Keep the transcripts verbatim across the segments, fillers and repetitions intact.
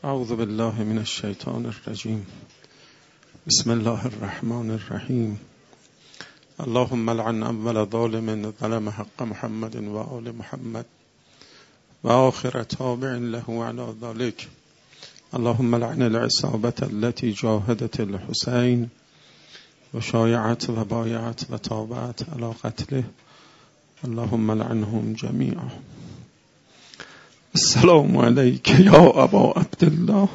اعوذ بالله من الشیطان الرجیم. بسم الله الرحمن الرحیم. اللهم لعن اول ظالم ظلم حق محمد و آل محمد و آخر تابع له على ذلك. اللهم لعن العصابة التي جاهدت الحسين و شایعت و بایعت و تابعت على قتله. اللهم لعنهم جميعا. السلام عليك يا أبا عبد الله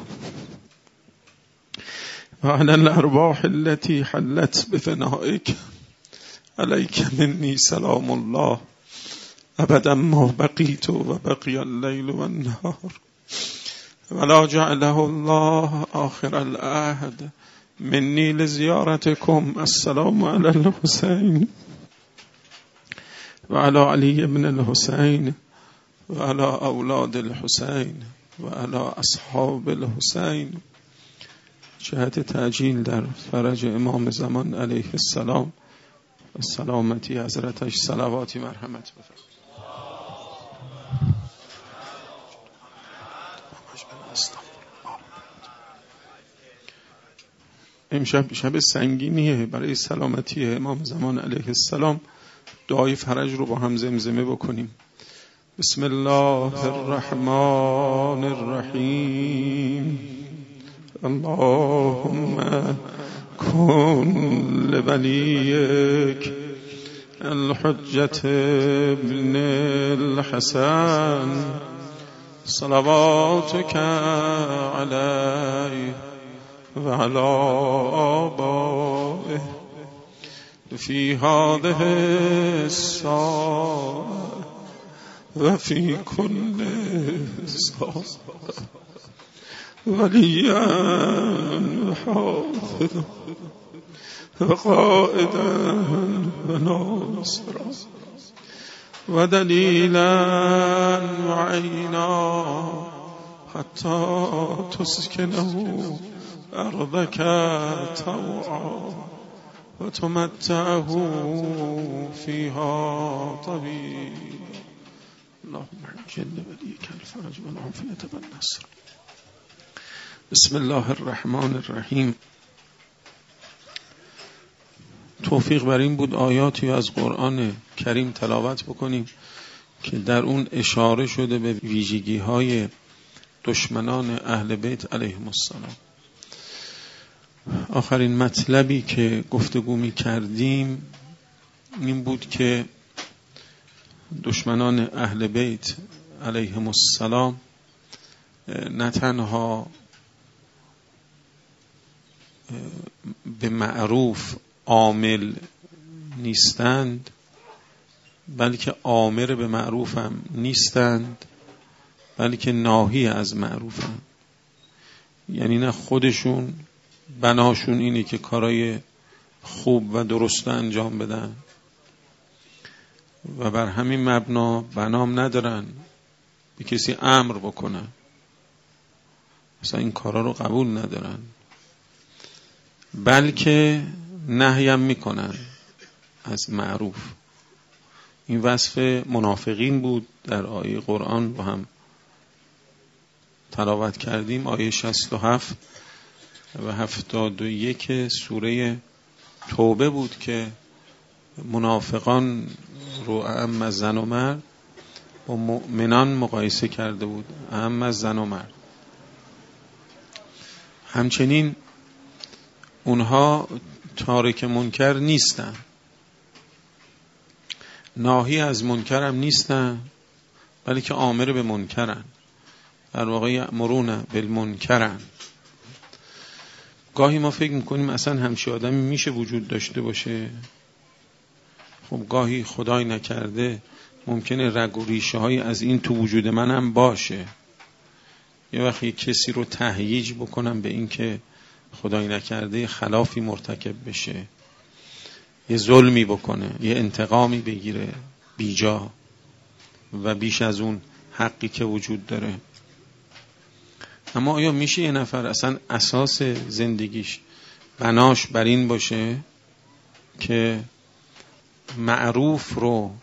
وعلى الأرواح التي حلت بفنائك. عليك مني سلام الله أبدا ما بقيت وبقي الليل والنهار، ولا جعله الله آخر العهد مني لزيارتكم. السلام على الحسين وعلى علي بن الحسين وعلى أولاد الحسين وعلى أصحاب الحسين. جهت تعجیل در فرج امام زمان علیه السلام و سلامتی حضرتش صلواتی مرحمت بفرمایید. امشب شب سنگینیه. برای سلامتی امام زمان علیه السلام دعای فرج رو با هم زمزمه بکنیم. بسم الله الرحمن الرحیم. اللهم کن لولیک الحجة ابن الحسن صلواتك علیه و علی آبائه فی هذه الساعة و فی کل ساعة ولیا و حافظا و قائدا و ناصرا و دلیلا و عینا حتی تسکنه ارضك طوعا و تمتعه فيها طويلا. اللهم عجل وليك الفرج والعافية والنصر. بسم الله الرحمن الرحیم. توفیق بر این بود آیاتی از قرآن کریم تلاوت بکنیم که در اون اشاره شده به ویژگی های دشمنان اهل بیت علیهم السلام. آخرین مطلبی که گفتگو می کردیم این بود که دشمنان اهل بیت علیهم السلام نه تنها به معروف عامل نیستند بلکه آمر به معروف هم نیستند، بلکه ناهی از معروف هم. یعنی نه خودشون بناشون اینه که کارای خوب و درست انجام بدن و بر همین مبنا بنام ندارن به کسی امر بکنن، مثلا این کارا رو قبول ندارن، بلکه نهیم میکنن از معروف. این وصف منافقین بود. در آیه قرآن با هم تلاوت کردیم، آیه شصت و هفت و هفتاد و یک سوره توبه بود که منافقان رو اعم از زن و مرد با مؤمنان مقایسه کرده بود، اعم از زن و مرد. همچنین اونها تارک منکر نیستن، ناهی از منکر هم نیستن، بلکه آمر به منکرن. در واقع یأمرون بالمنکرن. گاهی ما فکر میکنیم اصلا همچین آدمی میشه وجود داشته باشه. خب گاهی خدای نکرده ممکنه رگ و ریشه های از این تو وجود منم باشه. یه وقت یک کسی رو تهییج بکنم به این که خدای نکرده خلافی مرتکب بشه، یه ظلمی بکنه، یه انتقامی بگیره بیجا و بیش از اون حقی که وجود داره. اما آیا میشه یه نفر اصلا اساس زندگیش بناش بر این باشه که معروف رو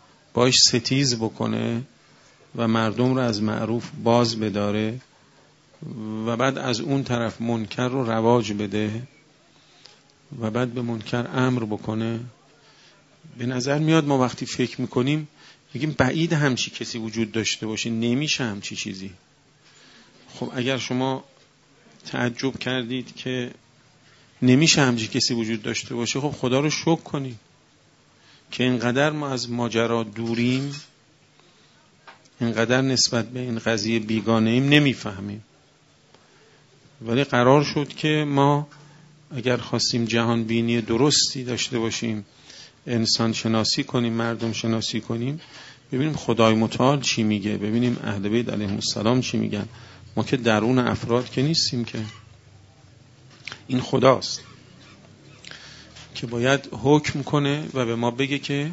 باش ستیز بکنه و مردم رو از معروف باز بداره و بعد از اون طرف منکر رو رواج بده و بعد به منکر امر بکنه. به نظر میاد ما وقتی فکر میکنیم میگیم بعید همچی کسی وجود داشته باشه، نمیشه همچی چیزی. خب اگر شما تعجب کردید که نمیشه همچی کسی وجود داشته باشه، خب خدا رو شکر کنید که اینقدر ما از ماجرا دوریم، اینقدر نسبت به این قضیه بیگانه ایم، نمیفهمیم. ولی قرار شد که ما اگر خواستیم جهان بینی درستی داشته باشیم، انسان شناسی کنیم، مردم شناسی کنیم، ببینیم خدای متعال چی میگه، ببینیم اهل بیت علیهم السلام چی میگن. ما که درون افراد که نیستیم، که این خداست که باید حکم کنه و به ما بگه که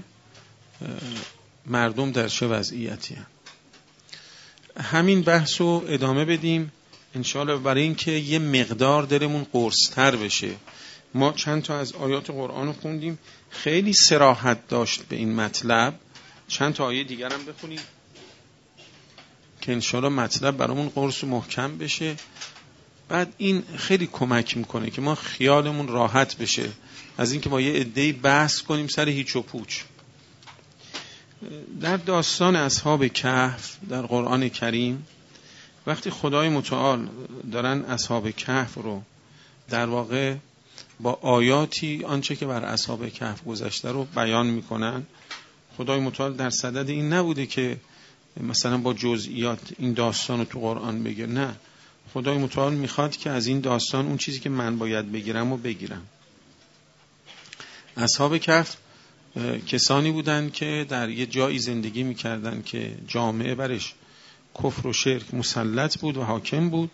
مردم در چه وضعیتی هستند. همین بحث رو ادامه بدیم انشاءالله، برای اینکه یه مقدار دلمون قرص‌تر بشه. ما چند تا از آیات قرآن رو خوندیم، خیلی صراحت داشت به این مطلب. چند تا آیه دیگر هم بخونیم که انشاءالله مطلب برامون قرص و محکم بشه. بعد این خیلی کمک میکنه که ما خیالمون راحت بشه از اینکه با یه عده‌ای بحث کنیم سر هیچ و پوچ. در داستان اصحاب کهف در قرآن کریم، وقتی خدای متعال دارن اصحاب کهف رو در واقع با آیاتی آنچه که بر اصحاب کهف گذشته رو بیان میکنن، خدای متعال در صدد این نبوده که مثلا با جزئیات این داستان رو تو قرآن بگیر. نه، خدای متعال میخواد که از این داستان اون چیزی که من باید بگیرم و بگیرم. اصحاب کهف کسانی بودن که در یه جایی زندگی میکردن که جامعه برش کفر و شرک مسلط بود و حاکم بود.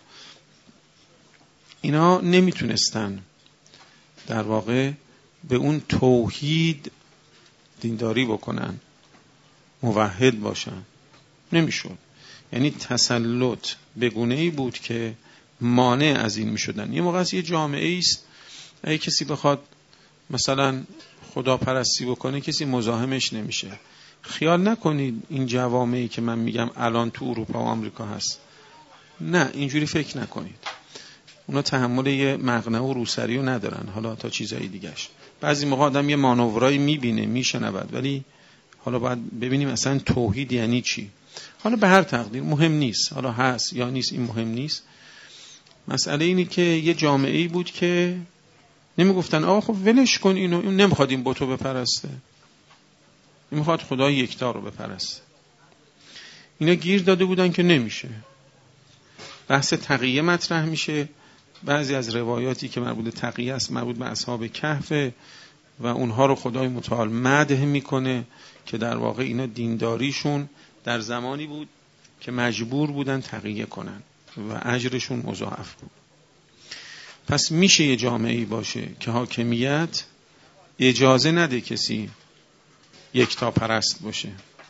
اینا نمیتونستن در واقع به اون توحید دینداری بکنن، موحد باشن، نمیشد. یعنی تسلط به گونه‌ای بود که مانع از این میشدن. یه موقع از یه جامعه است اگه کسی بخواد مثلا خدا پرستی بکنه، کسی مزاحمش نمیشه. خیال نکنید این جوامعی که من میگم الان تو اروپا و آمریکا هست، نه اینجوری فکر نکنید. اونا تحمل یه مقنعه و روسری رو ندارن، حالا تا چیزایی دیگهش. بعضی موقع آدم یه مانورایی میبینه میشنود، ولی حالا باید ببینیم اصلا توحید یعنی چی. حالا به هر تقدیر مهم نیست، حالا هست یا نیست این مهم نیست. مسئله اینه که یه جامعه‌ای بود که نمیگفتن آقا خب ولش کن اینو، این نمیخواد این بتو بپرسته، این میخواد خدای یکتا رو بپرسته. اینا گیر داده بودن که نمیشه. بحث تقیه مطرح میشه. بعضی از روایاتی که مربوط به تقیه است مربوط به اصحاب کهف و اونها رو خدای متعال مدح میکنه که در واقع اینا دینداریشون در زمانی بود که مجبور بودن تقیه کنن و اجرشون مضاعف بود. پس میشه یه جامعه‌ای باشه که حاکمیت اجازه نده کسی یکتا پرست باشه.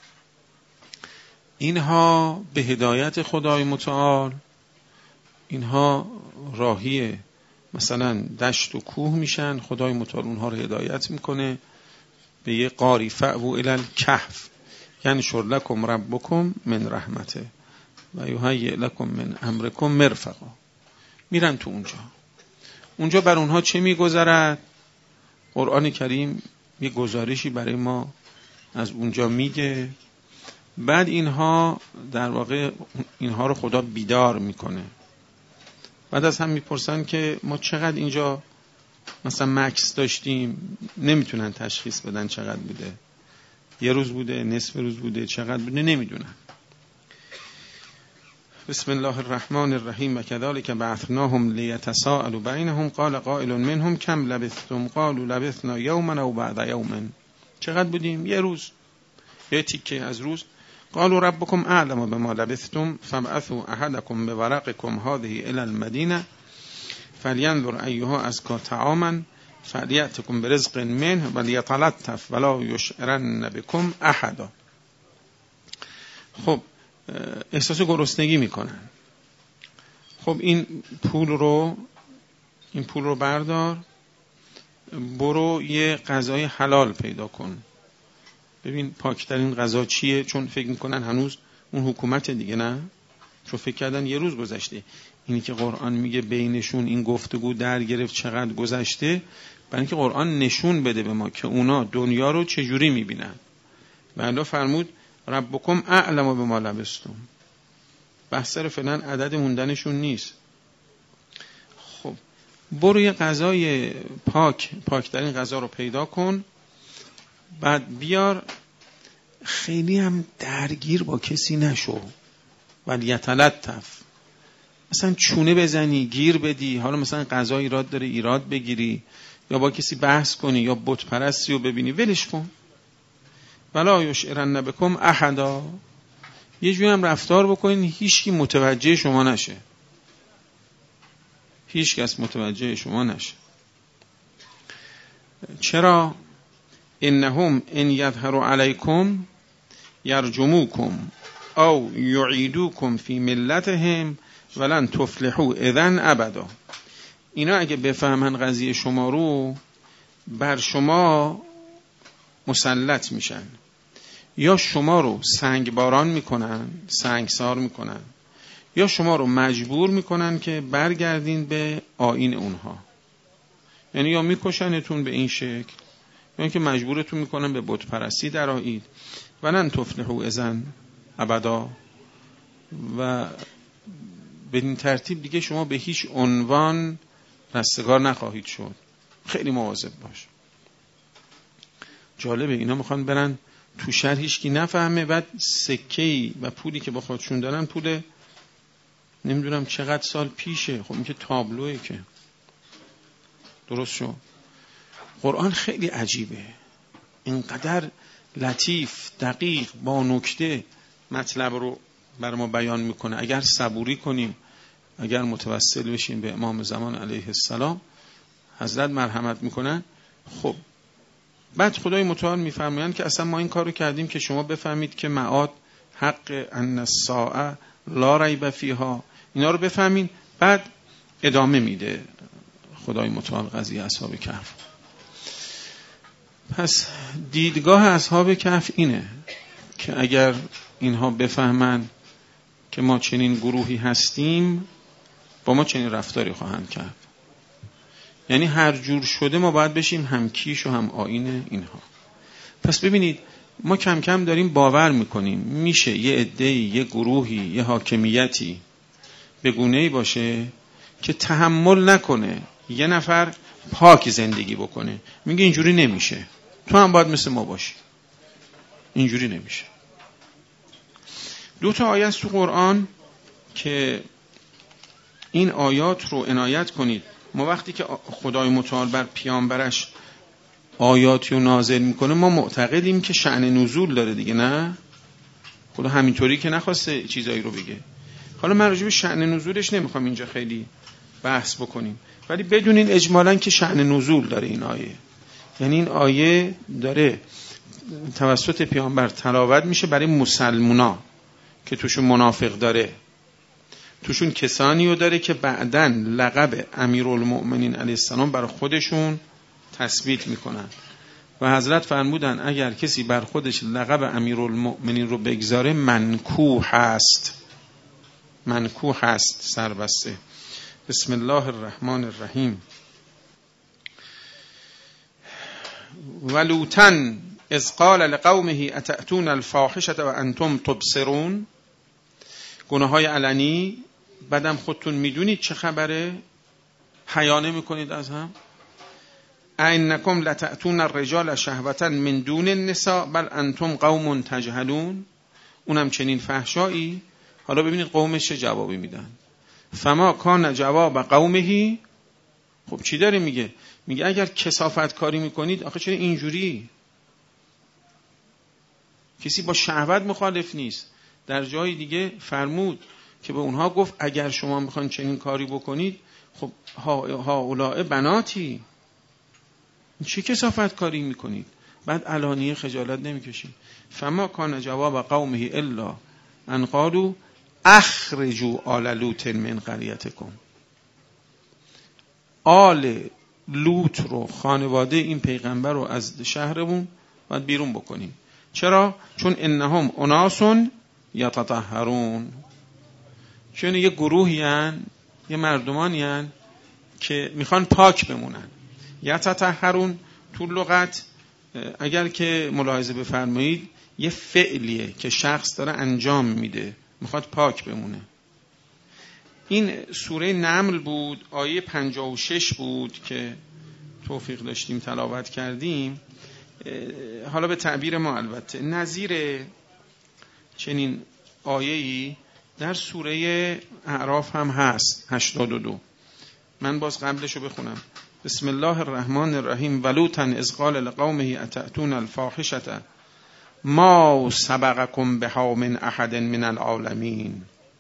اینها به هدایت خدای متعال، اینها راهی مثلا دشت و کوه میشن، خدای متعال اونها رو هدایت میکنه به یه قاری فعو الی الکهف، یعنی شر لکم ربکم من رحمته و یهیئ لکم من امرکم مرفقا. میرن تو اونجا. اونجا بر اونها چه میگذرد؟ قرآن کریم یه گزارشی برای ما از اونجا میگه. بعد اینها در واقع اینها رو خدا بیدار میکنه. بعد از هم میپرسن که ما چقدر اینجا مثلا مکس داشتیم، نمیتونن تشخیص بدن چقدر بوده، یه روز بوده، نصف روز بوده، چقدر بوده نمیدونن. بسم الله الرحمن الرحیم و کذالک بعثناهم لیتساءلوا بینهم قال قائل منهم کم لبثتم قالوا لبثنا یوما او بعض یوم. چقدر بودیم؟ یه روز، یه تیکه از روز. قالوا ربكم اعلم بما لبثتم فابعثوا احدكم بورقكم هذه الى المدينه فلينظر ايها ازكى طعاما فلياتكم برزق منه وليتلطف ولا يشعرن بكم احدا. خب احساس گرسنگی میکنن. خب این پول رو این پول رو بردار، برو یه غذای حلال پیدا کن. ببین پاکترین غذا چیه؟ چون فکر میکنن هنوز اون حکومت دیگه، نه؟ چون فکر کردن یه روز گذشته. اینی که قرآن میگه بینشون این گفتگو در گرفت چقدر گذشته، برای اینکه قرآن نشون بده به ما که اونا دنیا رو چجوری میبینن. بعدا فرمود ربکم اعلم بما لبستم. بحث سر فعلا عدد موندنشون نیست. خب برو یه غذای پاک پاکترین غذا رو پیدا کن، بعد بیار، خیلی هم درگیر با کسی نشو، ولی یتلطف، مثلا چونه بزنی گیر بدی، حالا مثلا غذا ایراد داره ایراد بگیری، یا با کسی بحث کنی، یا بت پرستی رو ببینی، ولش کن. ولا یشعرن بکم احدا، یه جوری هم رفتار بکنین هیچ کی متوجه شما نشه، هیچ کس متوجه شما نشه. چرا؟ انهم ان یظهروا علیکم یرجموکم او یعیدوکم فی ملتهم ولن تفلحوا اذن ابدا. اینا اگه بفهمن قضیه شما رو، بر شما مسلط میشن، یا شما رو سنگ باران میکنن، سنگسار میکنن، یا شما رو مجبور میکنن که برگردین به آیین اونها. یعنی یا میکشنتون به این شکل، یا اینکه مجبورتون میکنن به بت پرستی درآیید. ولن تفلحوا اذن ابدا. و به این ترتیب دیگه شما به هیچ عنوان رستگار نخواهید شد. خیلی مواظب باش. جالبه اینا میخوان برن تو شهر هیچ کی نفهمه، بعد سکه‌ای و پولی که با خودشون دارن پول نمیدونم چقدر سال پیشه. خب این که تابلوئه که درست شو. قرآن خیلی عجیبه، اینقدر لطیف دقیق با نکته مطلب رو بر ما بیان میکنه. اگر صبوری کنیم، اگر متوسل بشیم به امام زمان علیه السلام، حضرت مرحمت میکنن. خب بعد خدای متعال میفرمایند که اصلا ما این کارو کردیم که شما بفهمید که معاد حق ان الساعه لا ریب فیها، اینا رو بفهمین. بعد ادامه میده خدای متعال قضیه اصحاب کهف. پس دیدگاه اصحاب کهف اینه که اگر اینها بفهمن که ما چنین گروهی هستیم، با ما چنین رفتاری خواهند کرد. یعنی هر جور شده ما باید بشیم هم کیش و هم آیین اینها. پس ببینید ما کم کم داریم باور میکنیم میشه یه عده‌ای، یه گروهی، یه حاکمیتی به گونه‌ای باشه که تحمل نکنه یه نفر پاک زندگی بکنه. میگه اینجوری نمیشه، تو هم باید مثل ما باشی. اینجوری نمیشه. دو تا آیه است تو قرآن که این آیات رو عنایت کنید. ما وقتی که خدای متعال بر پیامبرش آیاتی رو نازل میکنه، ما معتقدیم که شأن نزول داره دیگه، نه؟ خدا همینطوری که نخواسته چیزایی رو بگه. حالا من راجع به شأن نزولش نمیخوام اینجا خیلی بحث بکنیم، ولی بدونین اجمالاً که شأن نزول داره این آیه. یعنی این آیه داره توسط پیامبر تلاوت میشه برای مسلمونا که توشون منافق داره، توشون کسانی رو داره که بعدن لقب امیرالمؤمنین علیه السلام برای خودشون تثبیت میکنن. و حضرت فرمودن اگر کسی بر خودش لقب امیرالمؤمنین رو بگذاره منکوح هست، منکوح هست، سربسته. بسم الله الرحمن الرحیم. ولوطن اذ قال لقومه اتأتون الفاحشة وانتم تبصرون. گناه های علنی، بعدم خودتون میدونید چه خبره، حیا نمی‌کنید از هم. اینکم لتأتون الرجال شهوة من دون النساء بل انتم قوم تجهلون. اونم چنین فحشایی. حالا ببینید قومش چه جوابی میدن. فما کان جواب قومه. خب چی داره میگه؟ میگه اگر کثافت کاری میکنید، آخه چرا اینجوری؟ کسی با شهوت مخالف نیست. در جای دیگه فرمود که به اونها گفت اگر شما میخوان چنین کاری بکنید، خب ها اولائه بناتی، چه کثافت کاری میکنید؟ بعد علانیه خجالت نمیکشید. فما کان جواب قومه الا ان قالوا اخرجوا آل لوط من قریتکم. آل لوط رو، خانواده این پیغمبر رو از شهرمون باید بیرون بکنیم. چرا؟ چون انهم اناس یتطهرون، چون یه گروهی هن یه مردمانی هن که میخوان پاک بمونن. یتطهرون تو لغت اگر که ملاحظه بفرمایید یه فعلیه که شخص داره انجام میده، میخواد پاک بمونه. این سوره نمل بود، آیه پنجاه و شش بود که توفیق داشتیم تلاوت کردیم. حالا به تعبیر ما البته نظیر چنین آیه‌ای در سوره اعراف هم هست، هشتاد و دو. من باز قبلشو بخونم. بسم الله الرحمن الرحیم ولوطا اذ قال لقومه اتأتون الفاحشة ما سبقكم بها من احد من العالمین.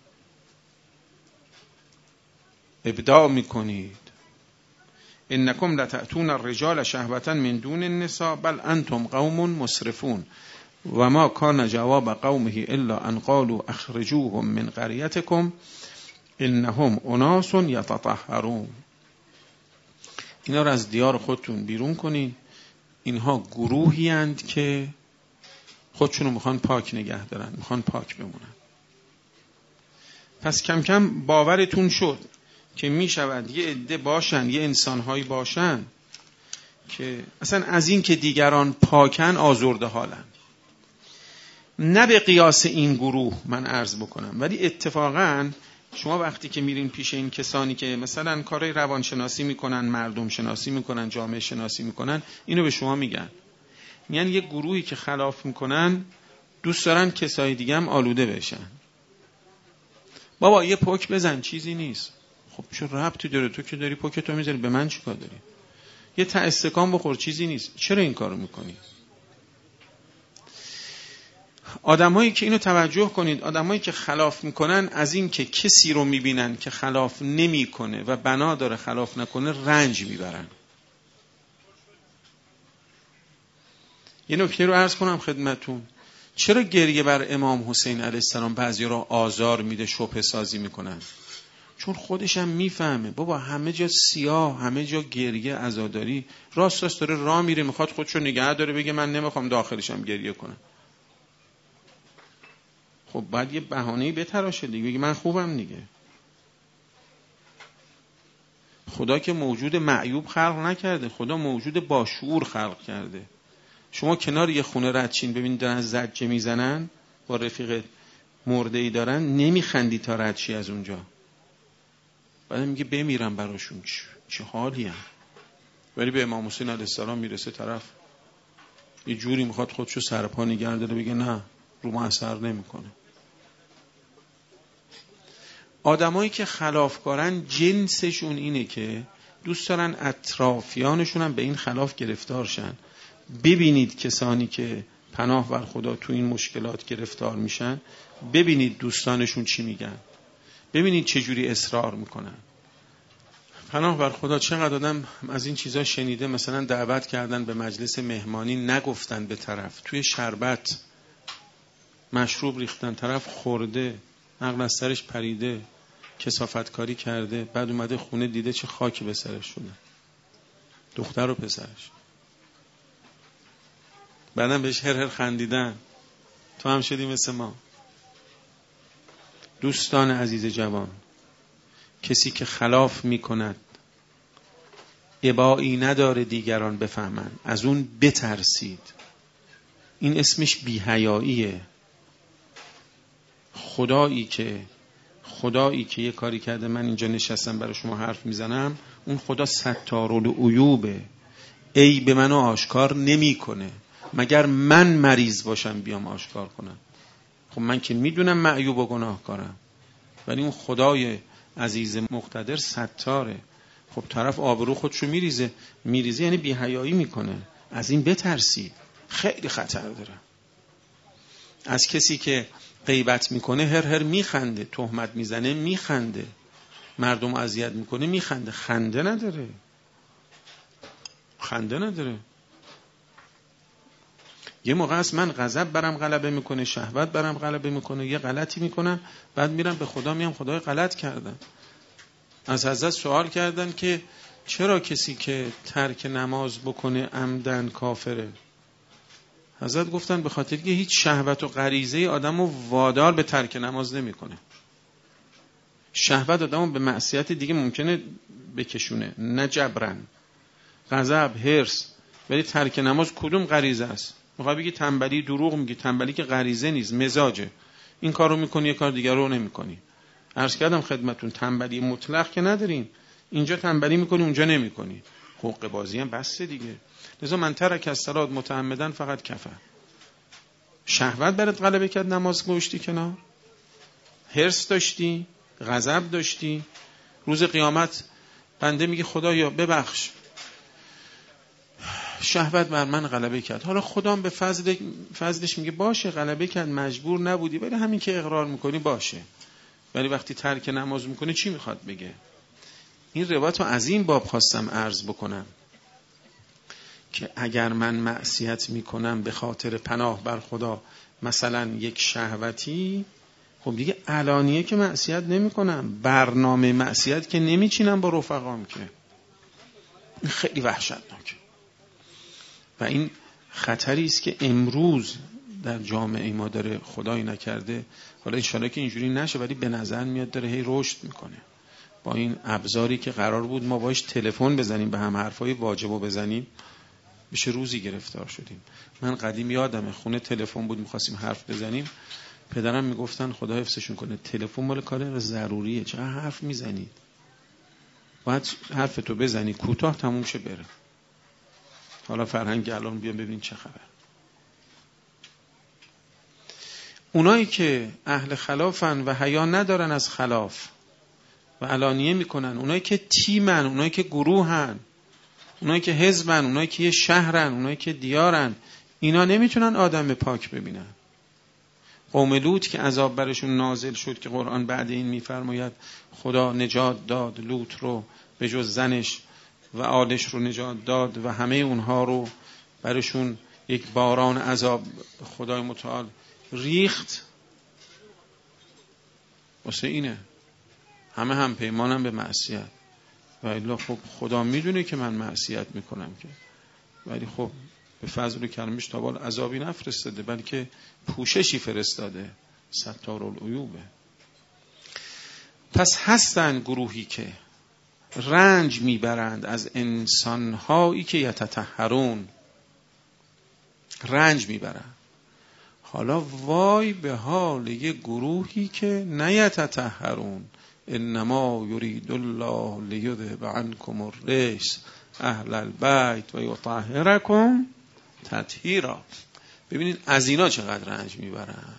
ابداع میکنید انکم لتأتون الرجال شهوة من دون النساء بل انتم قوم مسرفون و ما کان جواب قومه الا ان قالوا اخرجوهم من قریتکم انهم اناس یتطهرون. اینا رو از دیار خودتون بیرون کنین، اینها گروهی اند که خودشونو میخوان پاک نگه دارن، میخوان پاک بمونن. پس کم کم باورتون شد که میشود یه عده باشن، یه انسانهایی باشن که اصلا از این که دیگران پاکن آزرده حالن. نه به قیاس این گروه من عرض بکنم، ولی اتفاقاً شما وقتی که میرین پیش این کسانی که مثلا کارهای روانشناسی میکنن، مردم شناسی میکنن، جامعه شناسی میکنن، اینو به شما میگن. میگن یه گروهی که خلاف میکنن دوست دارن کسای دیگه هم آلوده بشن. بابا یه پک بزن چیزی نیست. خب چه ربطی داره؟ تو که داری پکتو میزنی، به من چیکار داری؟ یه تا استکان بخور چیزی نیست. چرا این کارو میکنی؟ آدمایی که اینو توجه کنید، آدمایی که خلاف میکنن از این که کسی رو میبینن که خلاف نمیکنه و بنا داره خلاف نکنه رنج میبرن. یه نکته رو عرض کنم خدمتون. چرا گریه بر امام حسین علیه السلام بعضی رو آزار میده، شبهه سازی میکنن؟ چون خودش هم میفهمه بابا همه جا سیاه، همه جا گریه، عزاداری. راست راست داره راه میره، میخواد خودشو نگه داره، بگه من نمیخوام داخلشم گریه کنم. خب بعد یه بهانه‌ای بتراشه دیگه، بگه من خوبم دیگه. خدا که موجود معیوب خلق نکرده، خدا موجود با شعور خلق کرده. شما کنار یه خونه رد چین ببینید دارن زجه میزنن، با رفیق مرده‌ای دارن، نمیخندی تا رد چی از اونجا. بعد میگه بمیرم براشون، چه حالی هم. ولی به امام حسین علیه السلام میرسه طرف یه جوری میخواد خودشو سرپا نگه داره، بگه نه رو ما اثر نمیکنه. آدمایی که خلافکارن جنسشون اینه که دوست دارن اطرافیانشون هم به این خلاف گرفتار شن. ببینید کسانی که پناه بر خدا تو این مشکلات گرفتار میشن، ببینید دوستانشون چی میگن، ببینید چه جوری اصرار میکنن. پناه بر خدا چقدر آدم از این چیزا شنیده، مثلا دعوت کردن به مجلس مهمانی، نگفتن به طرف، توی شربت مشروب ریختن، طرف خورده، عقل از سرش پریده، کثافتکاری کرده، بعد اومده خونه دیده چه خاکی به سرش شده، دختر و پسرش. بعدم بهش هر هر خندیدن. تو هم شدی مثل ما. دوستان عزیز جوان، کسی که خلاف میکند ابایی نداره دیگران بفهمن، از اون بترسید. این اسمش بی‌حیاییه. خدایی که خدایی که یه کاری کرده من اینجا نشستم برای شما حرف میزنم، اون خدا ستارالعیوبه، عیب منو آشکار نمیکنه مگر من مریض باشم بیام آشکار کنم. خب من که میدونم معیوب و گناهکارم، ولی اون خدای عزیز مقتدر ستاره. خب طرف آبرو خودشو میریزه، میریزه یعنی بی‌حیایی میکنه. از این بترسید، خیلی خطر داره. از کسی که غیبت میکنه هر هر میخنده، تهمت میزنه میخنده، مردم اذیت میکنه میخنده، خنده نداره، خنده نداره. یه موقع است من غضب برم غلبه میکنه، شهوت برم غلبه میکنه، یه غلطی میکنم، بعد میرم به خدا میام خدای غلط کردم. از حضرت سوال کردن که چرا کسی که ترک نماز بکنه عمدن کافره؟ حضرت گفتن به خاطر که هیچ شهوت و غریزه آدمو وادار به ترک نماز نمیکنه. شهوت آدمو به معصیت دیگه ممکنه بکشونه، نه جبرن. غضب، حرص، ولی ترک نماز کدوم غریزه است؟ میخوای بگی تنبلی؟ دروغ میگی. تنبلی که غریزه نیست، مزاجه. این کارو میکنی یه کار دیگر رو نمیکنی. عرض کردم خدمتون تنبلی مطلق که نداریم. اینجا تنبلی میکنی اونجا نمیکنی. حقوق بازی هم بسته دیگه. لذا من ترک الصلاة متعمدا فقط کفر. شهوت برات غلبه کرد، نماز گوشتی کنار، حرص داشتی، غضب داشتی، روز قیامت بنده میگه خدایا ببخش، شهوت بر من غلبه کرد. حالا خدا به فضل فضلش میگه باشه غلبه کرد، مجبور نبودی، ولی همین که اقرار میکنی باشه. ولی وقتی ترک نماز میکنی چی میخواد بگه؟ این روایت رو از این باب خواستم عرض بکنم که اگر من معصیت میکنم به خاطر پناه بر خدا، مثلا یک شهوتی، خب دیگه علانیه که معصیت نمیکنم، برنامه معصیت که نمیچینم با رفقام، که این خیلی وحشتناکه و این خطری است که امروز در جامعه ما داره، خدایی نکرده حالا انشالله که اینجوری نشه، ولی به نظر میاد داره هی رشد میکنه. با این ابزاری که قرار بود ما باش تلفن بزنیم به هم، حرفای واجبو بزنیم، بشه روزی گرفتار شدیم. من قدیم یادمه خونه تلفن بود میخواستیم حرف بزنیم، پدرم میگفتن خدا حفظشون کنه تلفن مال کار ضروریه، چقدر حرف میزنید، باید حرفتو بزنی کوتاه تموم شه بره. حالا فرهنگ الان بیان ببین چه خبر. اونایی که اهل خلافن و حیا ندارن از خلاف و علانیه میکنن، اونایی که تیمن، اونایی که گروهن، اونایی که حزبن، اونایی که یه شهرن، اونایی که دیارن، اینا نمیتونن آدم پاک ببینن. قوم لوط که عذاب برشون نازل شد که قرآن بعد این میفرماید خدا نجات داد لوط رو به جز زنش و آلش رو نجات داد و همه اونها رو برشون یک باران عذاب خدای متعال ریخت. واسه اینه همه هم پیمانم به معصیت و الا خب خدا میدونه که من معصیت میکنم که، ولی خب به فضل و کرمش تا بال عذابی نفرستاده بلکه پوششی فرستاده، ستار العیوبه. پس هستن گروهی که رنج میبرند از انسانهایی که یتطهرون، رنج میبرند. حالا وای به حال یه گروهی که نیتطهرون، انما یرید الله لیذهب عنکم الرجس اهل البیت و یطهرکم تطهیرا. ببینید از اینا چقدر رنج میبرن.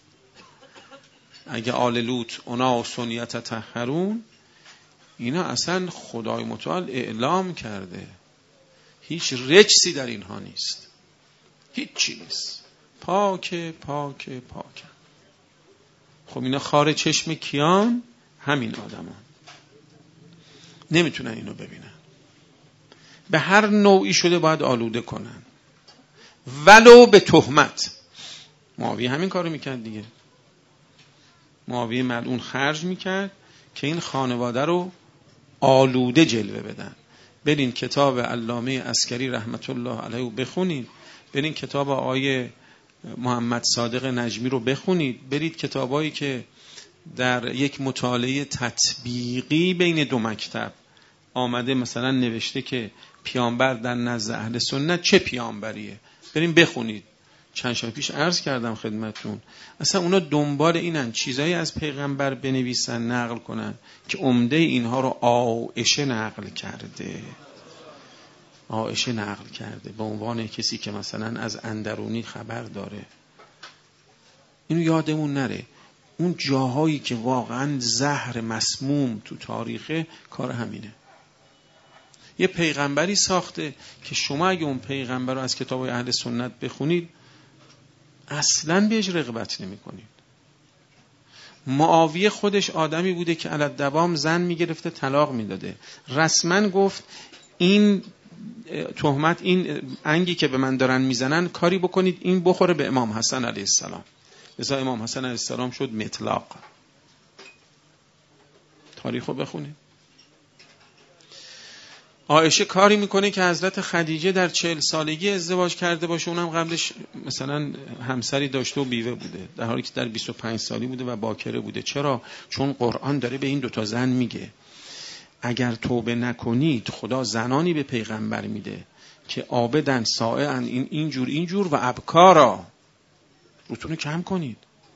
اگه آل لوط اناس یتطهرون، اینا اصلا خدای متعال اعلام کرده هیچ رجسی در اینها نیست، هیچی نیست، پاک پاک پاک. خب اینا خار چشم کیان؟ همین آدمان. نمیتونن اینو ببینن، به هر نوعی شده باید آلوده کنن، ولو به تهمت. معاویه همین کارو میکرد دیگه. معاویه ملعون خرج میکرد که این خانواده رو آلوده جلوه بدن. برین کتاب علامه عسکری رحمت الله علیه بخونید، برین کتاب آقای محمد صادق نجمی رو بخونید، برید کتابایی که در یک مطالعه تطبیقی بین دو مکتب آمده مثلا نوشته که پیامبر در نزد اهل سنت چه پیامبریه، بریم بخونید. چند شب پیش عرض کردم خدمتون، اصلا اونا دنبال اینن چیزایی از پیغمبر بنویسن، نقل کنن که عمده اینها رو عایشه نقل کرده. عایشه نقل کرده به عنوان کسی که مثلا از اندرونی خبر داره. اینو یادمون نره. اون جاهایی که واقعا زهر مسموم تو تاریخه، کار همینه. یه پیغمبری ساخته که شما اگه اون پیغمبر رو از کتاب اهل سنت بخونید اصلاً بهش رغبت نمی کنید. معاویه خودش آدمی بوده که علی الدوام زن می گرفته طلاق می داده. رسما گفت این تهمت، این انگی که به من دارن میزنن کاری بکنید این بخوره به امام حسن علیه السلام. لذا امام حسن علیه السلام شد مطلق. تاریخو بخونید. عایشه کاری میکنه که حضرت خدیجه در چهل سالگی ازدواج کرده باشه، اونم قبلش مثلا همسری داشته و بیوه بوده، در حالی که در بیست و پنج سالی بوده و باکره بوده. چرا؟ چون قرآن داره به این دوتا زن میگه اگر توبه نکنید خدا زنانی به پیغمبر میده که عابدن سائعن این اینجور اینجور و ابکارا، روتونو کم کنید،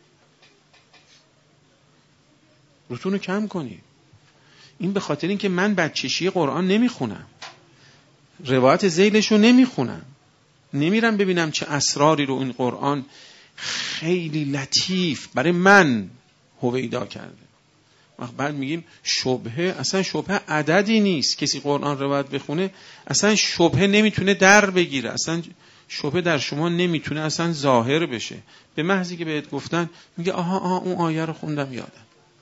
روتونو کم کنید. این به خاطر این که من بچشی قرآن نمیخونم، روایت ذیلشو نمیخونم، نمیرم ببینم چه اسراری رو این قرآن خیلی لطیف برای من هویدا کرده. وقت بعد میگیم شبهه، اصلا شبهه عددی نیست. کسی قرآن روایت بخونه اصلا شبهه نمیتونه در بگیره، اصلا شبهه در شما نمیتونه اصلا ظاهر بشه. به محضی که بهت گفتن میگه آها آها اون آیه رو خوندم یادم.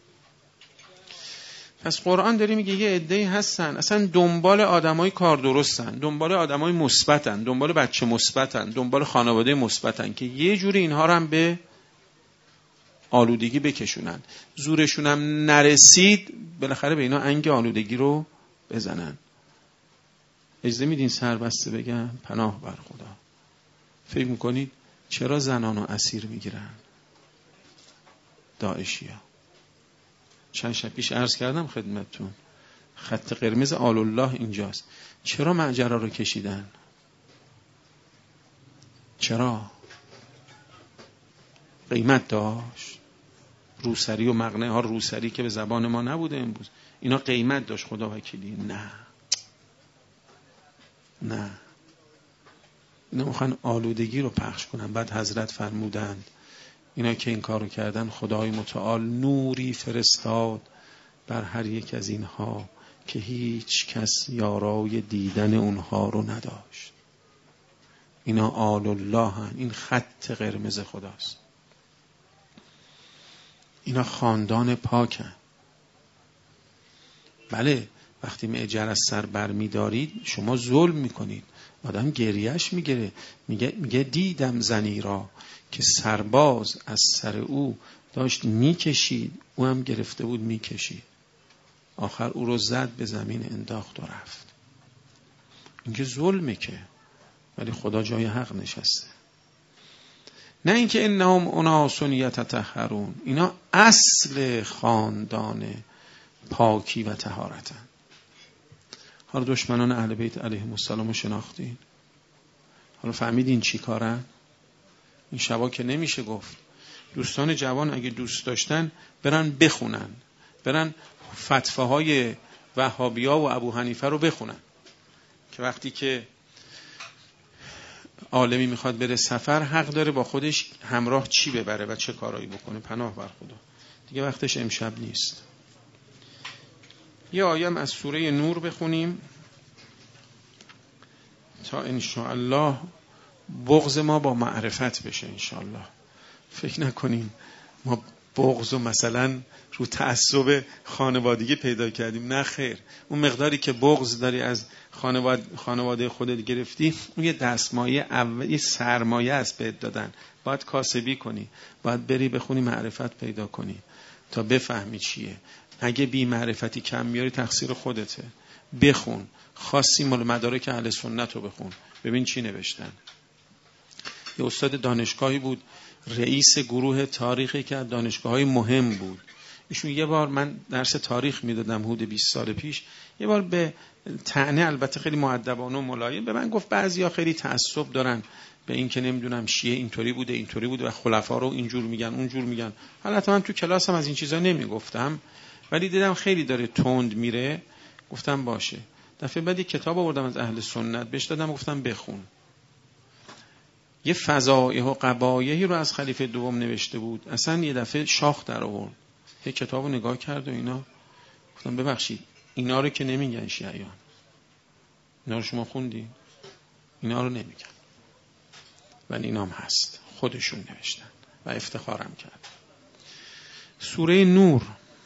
پس قرآن داره میگه یه عده‌ای هستن اصلا دنبال آدمای کار درستن، دنبال آدمای مثبتن، دنبال بچه مثبتن، دنبال خانواده مثبتن که یه جوری اینها رو هم به آلودگی بکشونن. زورشون هم نرسید بالاخره به اینا انگ آلودگی رو بزنن. اجازه میدین سربسته بگم پناه بر خدا. فکر میکنید چرا زنانو اسیر میگیرن؟ داعشیا. چند شب پیش عرض کردم خدمتتون خط قرمز آل الله اینجاست. چرا ماجرا رو کشیدن؟ چرا؟ قیمت داشت؟ روسری و مقنعه ها، روسری که به زبان ما نبوده امروز، اینا قیمت داشت خدا وکیلی؟ نه نه، اینا میخوان آلودگی رو پخش کنن. بعد حضرت فرمودند اینا که این کارو کردن خدای متعال نوری فرستاد بر هر یک از اینها که هیچ کس یارای دیدن اونها رو نداشت. اینا آل الله هن. این خط قرمز خداست. اینا خاندان پاکن. بله وقتی معجر از سر بر می دارید شما ظلم می کنید. آدم گریهش می گره، میگه میگه دیدم زنی را که سرباز از سر او داشت می کشید، او هم گرفته بود می کشید، آخر او رو زد به زمین انداخت و رفت. اینکه ظلمه که، ولی خدا جای حق نشسته. نه اینکه انهم اناس یتطهرون، اینا اصل خاندان پاکی و طهارتن. حالا دشمنان اهل بیت علیهم السلام رو شناختین؟ حالا فهمیدین چی کارن؟ این شبا که نمیشه گفت. دوستان جوان اگه دوست داشتن برن بخونن، برن فتواهای وهابیا و ابو حنیفه رو بخونن که وقتی که عالمی میخواد بره سفر حق داره با خودش همراه چی ببره و چه کارایی بکنه. پناه بر خدا. دیگه وقتش امشب نیست. یه آیه از سوره نور بخونیم تا انشاءالله بغض ما با معرفت بشه. انشاءالله فکر نکنیم ما بغض و مثلا رو تعصب خانوادگی پیدا کردیم. نه خیر، اون مقداری که بغض داری از خانواده خانواده خودت گرفتی، اون یه دستمایه اولی سرمایه است بهت دادن. باید کاسبی کنی، باید بری بخونی معرفت پیدا کنی تا بفهمی چیه. اگه بی معرفتی کم میاری تقصیر خودته. بخون، خاصی مال مدارک اهل سنت رو بخون ببین چی نوشتن. یه استاد دانشگاهی بود، رئیس گروه تاریخی که دانشگاه‌های مهم بود. ایشون یه بار، من درس تاریخ میدادم حدود بیست سال پیش، یه بار به طعنه البته خیلی مؤدبانه و ملایم به من گفت بعضیا خیلی تعصب دارن به این که نمیدونم شیعه اینطوری بوده اینطوری بوده و خلفا رو اینجور میگن اونجور میگن. البته من تو کلاسم از این چیزا نمیگفتم، ولی دیدم خیلی داره تند میره، گفتم باشه. دفعه بعدی کتاب آوردم از اهل سنت بهش دادم، گفتم بخون. یه فضائح و قبایحی رو از خلیفه دوم نوشته بود، اصلا یه دفعه شاخ در آورد. یه کتابو نگاه کرد و اینا. گفتم ببخشید اینا رو که نمیگن شیعیان، اینا رو شما خوندی؟ اینا رو نمیگن، ولی اینام هست، خودشون نوشتن و افتخارم کرد. سوره نور،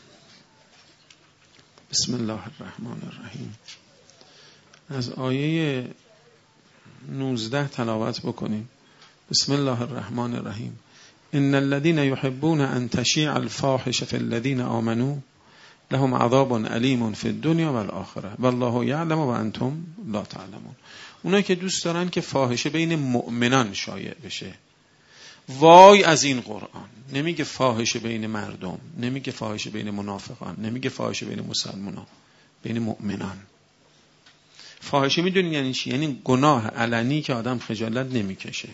بسم الله الرحمن الرحیم. از آیه نوزده تلاوت بکنیم. بسم الله الرحمن الرحیم. ان الذين يحبون ان تشيع الفاحشه في الذين آمنوا لهم عذاب علیم فی الدنیا و الاخره والله یعلم و انتم لا تعلمون. اونایی که دوست دارن که فاحشه بین مؤمنان شایع بشه، وای از این قرآن. نمیگه فاحشه بین مردم، نمیگه فاحشه بین منافقان، نمیگه فاحشه بین مسلمانان، بین مؤمنان. فاحشه میدونین یعنی چی؟ یعنی گناه علنی که آدم خجالت نمیکشه.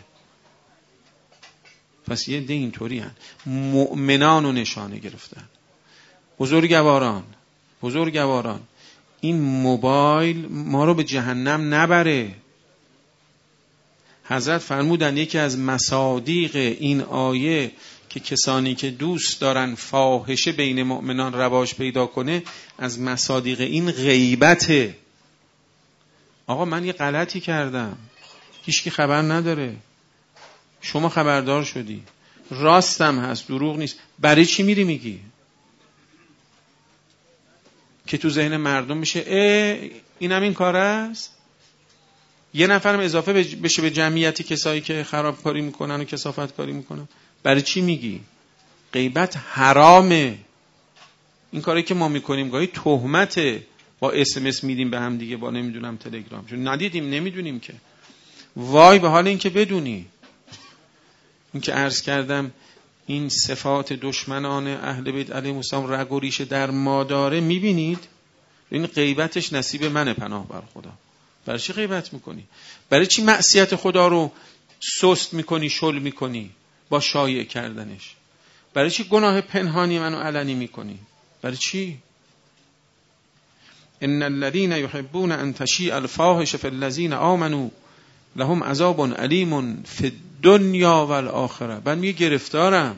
پس یه ده اینطوری هن. مؤمنان رو نشانه گرفتن. بزرگواران بزرگواران این موبایل ما رو به جهنم نبره. حضرت فرمودن یکی از مصادیق این آیه که کسانی که دوست دارن فاحشه بین مؤمنان رواج پیدا کنه، از مصادیق این غیبته. آقا من یه غلطی کردم، هیچکی خبر نداره، شما خبردار شدی، راستم هست دروغ نیست، برای چی میری میگی؟ که تو ذهن مردم بشه اه این هم این کار است. یه نفرم اضافه بشه به جمعیتی کسایی که خرابکاری میکنن و کثافت کاری میکنن. برای چی میگی؟ غیبت حرامه. این کاری که ما میکنیم گاهی تهمته، با اس ام اس میدیم به هم دیگه، با نمیدونم تلگرام، چون ندیدیم نمیدونیم که. وای به حال این که بدونی. این که عرض کردم این صفات دشمنان اهل بیت علیهم السلام رگ و ریشه در ما داره. میبینید این غیبتش نصیب منه، پناه بر خدا. برای چی غیبت میکنی؟ برای چی معصیت خدا رو سست میکنی، شل میکنی با شایع کردنش؟ برای چی گناه پنهانی منو علنی میکنی؟ برای چی؟ ان الذين يحبون ان تشيع الفاحشه في الذين آمنوا لهم عذاب علیم فی الدنیا و الاخره. من میگه گرفتارم،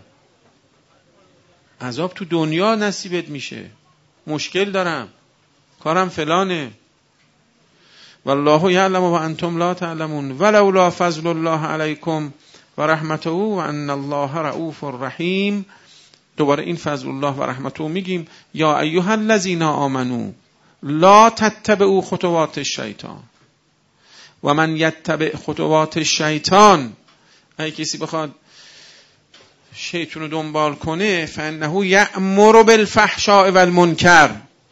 عذاب تو دنیا نصیبت میشه، مشکل دارم، کارم فلانه. والله یعلم و انتم لا تعلمون ولولا فضل الله علیکم و رحمته و ان الله رؤوف رحیم. دوباره این فضل الله و رحمته میگیم. یا ایها الذین آمنوا لا تتبعوا خطوات الشیطان و من یتبع خطوات الشیطان. اگه کسی بخواد شیطان رو دنبال کنه، فانه یأمر بالفحشاء والمنکر.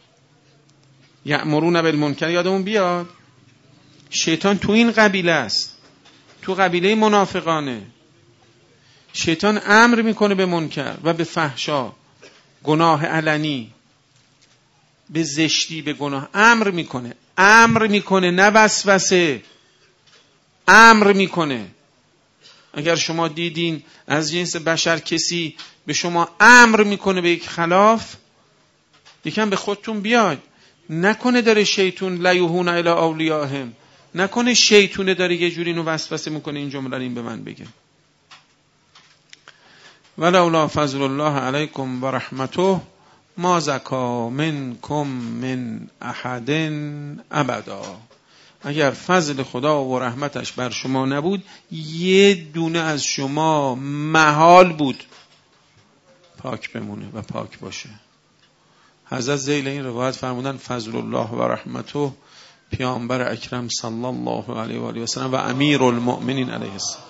یأمرون بالمنکر یادمون بیاد، شیطان تو این قبیله است، تو قبیله منافقانه. شیطان امر میکنه به منکر و به فحشا، گناه علنی، به زشتی، به گناه امر میکنه. امر میکنه نه وسوسه، امر میکنه. اگر شما دیدین از جنس بشر کسی به شما امر میکنه به یک خلاف، یکم به خودتون بیاید. نکنه داره شیطون لیوهون الی اولیاءهم، نکنه شیطونه داره یه جوری اینو وسوسه میکنه این جمله رو این به من بگه. ولولا فضل الله علیکم و رحمته ما زکا منکم من احد ابدا. اگر فضل خدا و رحمتش بر شما نبود، یه دونه از شما محال بود پاک بمونه و پاک باشه. حضرت ذیل این روایت فرمودن فضل الله و رحمته پیامبر اکرم صلی الله علیه و آله و سلم و امیر المؤمنین علیه السلام.